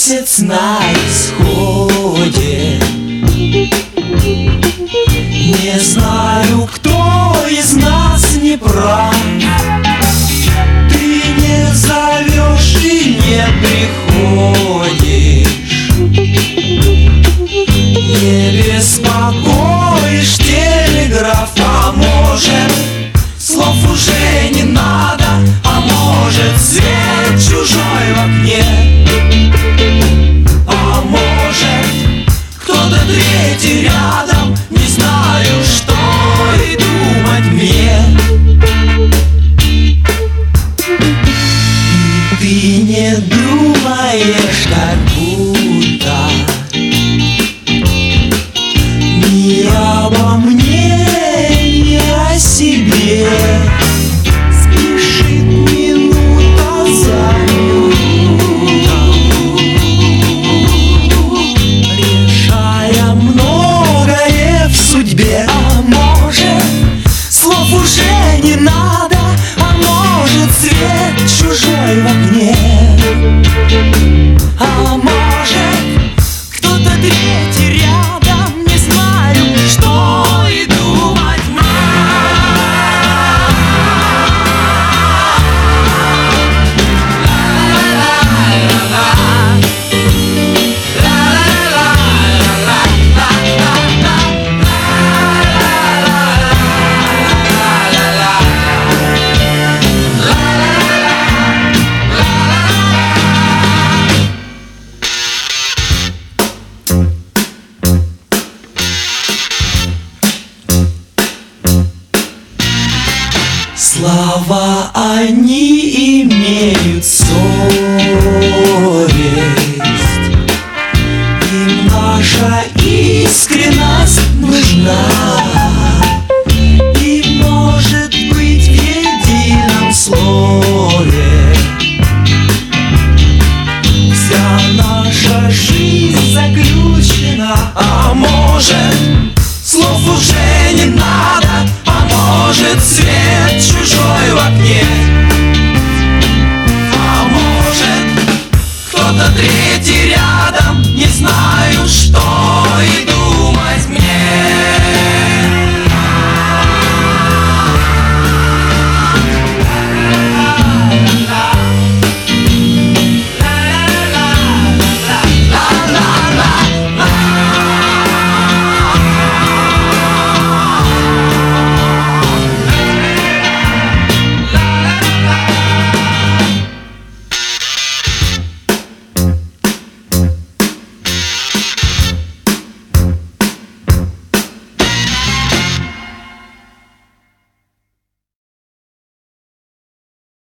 месяц на исходе. Не знаю, кто из нас не прав. Ты не зовешь и не приходишь, не беспокоишь телеграф. А может, слов уже не надо, а может, свет чужой в окне, а может, кто-то третий рядом. Не знаю, что и думать мне. И ты не думаешь, как будто не обо мне, не о себе. Спешит минута за минутой, решая многое в судьбе. А может, слов уже не надо, а может, свет чужой в окне, а может, кто-то третий рядом. Не знаю, что и думать мне. Слова они имеют